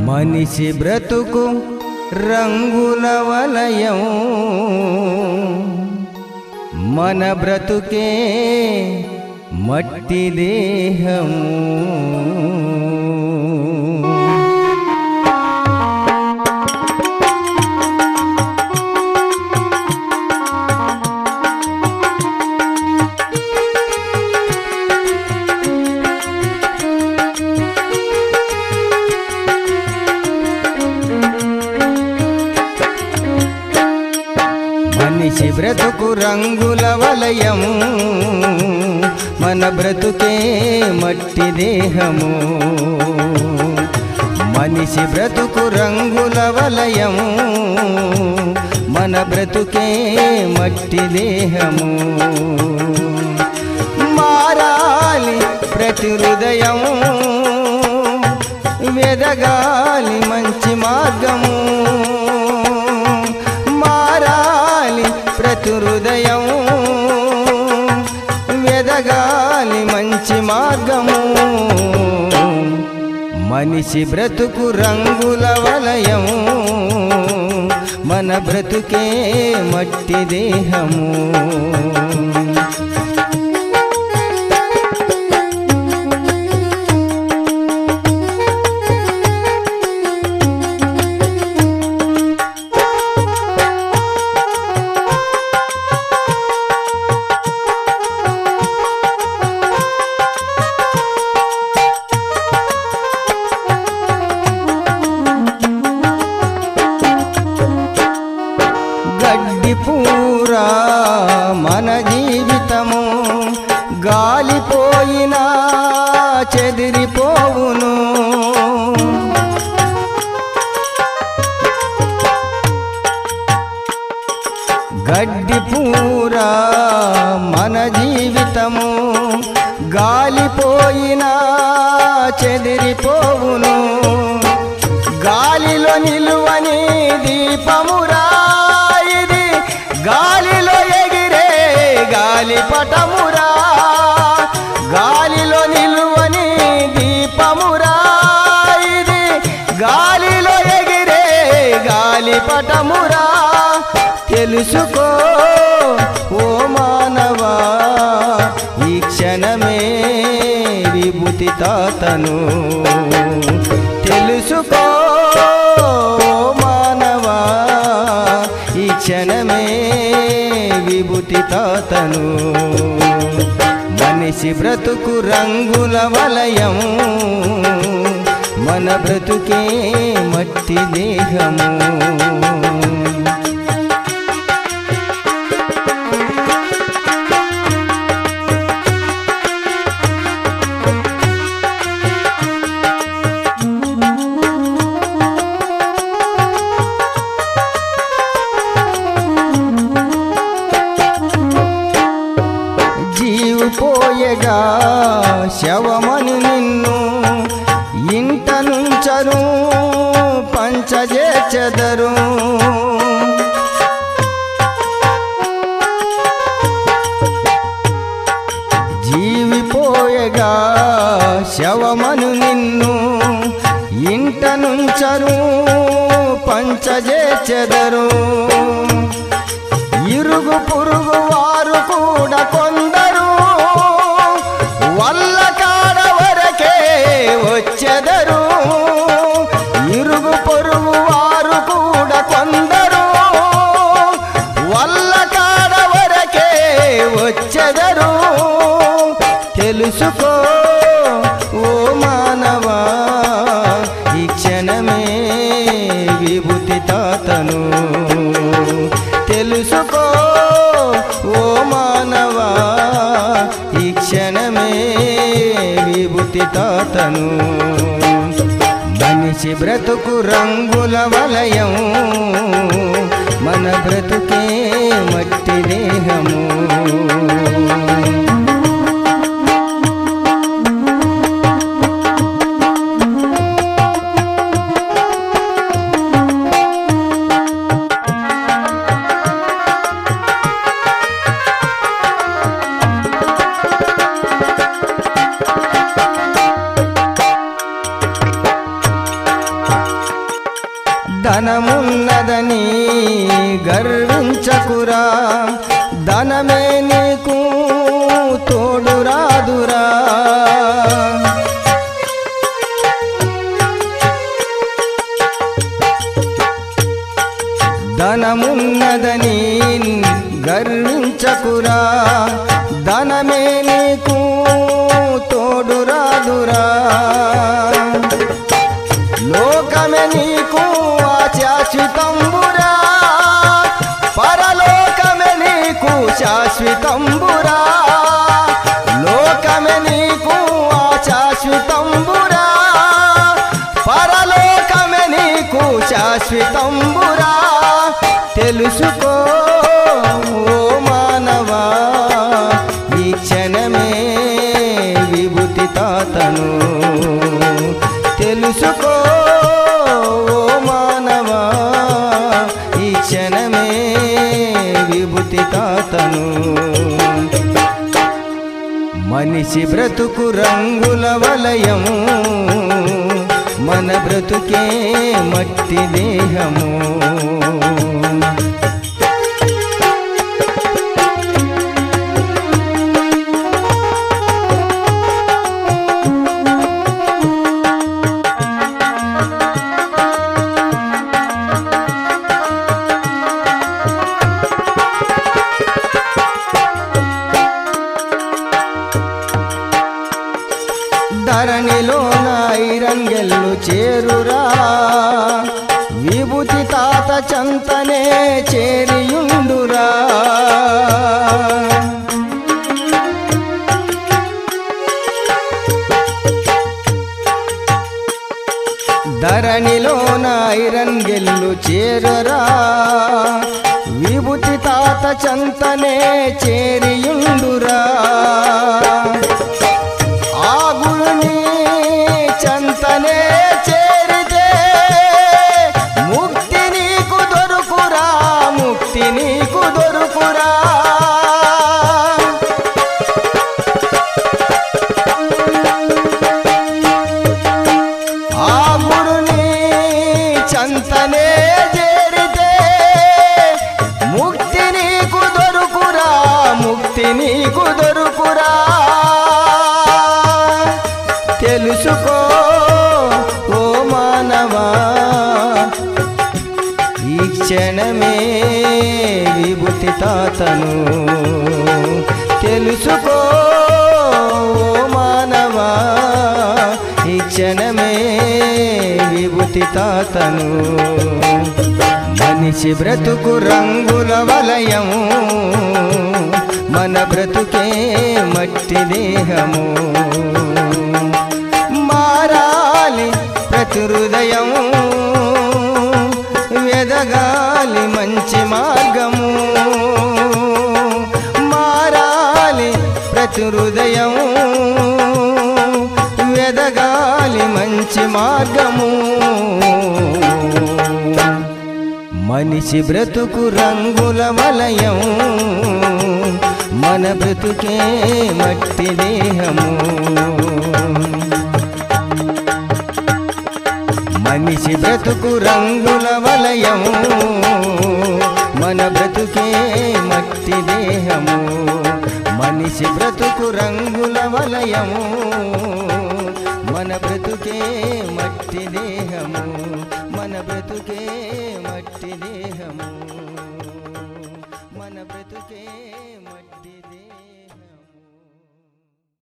మనిషి బ్రతుకు రంగుల వలయం, మన బ్రతుకే మట్టి దేహం. మనిషి బ్రతుకు రంగుల వలయం, మన బ్రతుకే మట్టి దేహము. మనిషి బ్రతుకు రంగుల వలయం, మన బ్రతుకే మట్టి దేహము. మారాలి ప్రతి హృదయం, వెదగాలి మంచి మార్గము. ప్రతి హృదయం వెదగాలి మంచి మార్గము. మనిషి బ్రతుకు రంగుల వలయం, మన బ్రతుకే మట్టి దేహము. పూరా మన జీవితము గాలిపోయినా చెదిరిపోవును. గడ్డి పూరా మన జీవితము గాలిపోయినా చెదిరిపోవును. గాలిలో నిలువని దీపమురా, గాలిలో ఎగిరే గాలిపటమురా. గాలిలో నిలువని దీపమురా, ఇది గాలిలో ఎగిరే గాలిపటమురా. తెలుసుకో ఓ మానవా, ఈ క్షణమే విభూతి తాతను. తెలుసుకో మానవా, ఈ క్షణమే విభూతి తాతను. మనిషి బ్రతుకు రంగుల వలయం, మన బ్రతుకే మట్టి దేహము. పోయగా శవమని నిన్ను ఇంట నుంచరు పంచజేచెదరు. జీవిపోయగా శవమను నిన్ను ఇంట నుంచరు పంచజేచెదరు. ఇరుగు పొరుగు వారు కూడా కొందరు వల్ల కాడ వరకే వచ్చెదరు. ఇరుగు పొరుగు వారు కూడా కొందరు వల్ల కాడ వరకే వచ్చెదరు. తెలుసుకో ఓ మానవా, ఈ క్షణమే విభూతి తాతను. తెలుసుకో ఓ మానవా, ఈ క్షణమే విభూతి తాతను. మనిషి బ్రతుకు రంగుల వలయం, మన బ్రతుకే మట్టి దేహము. ధనమున్నదని గర్వించకురా, ధనమే నీకు తోడురాదురా. ధనమున్నదని గర్వించకురా, ధనమే నీకు తోడురాదురా. లోకమే నీకు శాశ్వతంబురా, పరలోకమే నీకు శాశ్వతంబురా. లోకమే నీకు శాశ్వతంబురా, పరలోకమే నీకు శాశ్వతంబురా. తెలుసుకో ఓ మానవా, ఈ క్షణమే విభూతి తాతను. తెలుసుకో ఓ మానవా, ఈ క్షణమే విభూతి తాతను. మనిషి బ్రతుకు రంగుల వలయం, మన బ్రతుకే మట్టి దేహము. ధరణిలోన ఐరంగెల్లు చేరురా, విభూతి తాత చంతనే చేరియుండురా. ధరణిలోన ఐరంగెల్లు చేరురా, విభూతి తాత చంతనే చేరియుండురా. చంతనే చేరితే ముక్తి నీకు దొరుకురా, ముక్తి నీకు దొరుకురా. ఆ గురుని చంతనే చేరితే ముక్తి నీకు దొరుకురా, ముక్తి నీకు దొరుకురా. తెలుసుకో ఓ మానవా, ఈ క్షణమే విభూతి తాతను. తెలుసుకో ఓ మానవా, ఈ క్షణమే విభూతి తాతను. మనిషి బ్రతుకు రంగుల వలయము, మన బ్రతుకే మట్టి దేహము. మారాలి ప్రతి హృదయం, వెదగాలి మంచి మార్గము. మారాలి ప్రతి హృదయం, వెదగాలి మంచి మార్గము. మనిషి బ్రతుకు రంగుల వలయం, మన బ్రతుకే మట్టి దేహము. మనిషి బ్రతుకు రంగుల వలయం, మన బ్రతుకే మట్టి దేహము. మనిషి బ్రతుకు రంగుల వలయం, మన బ్రతుకే మట్టి దేహము. మన బ్రతుకే మట్టి దేహము, మన బ్రతుకే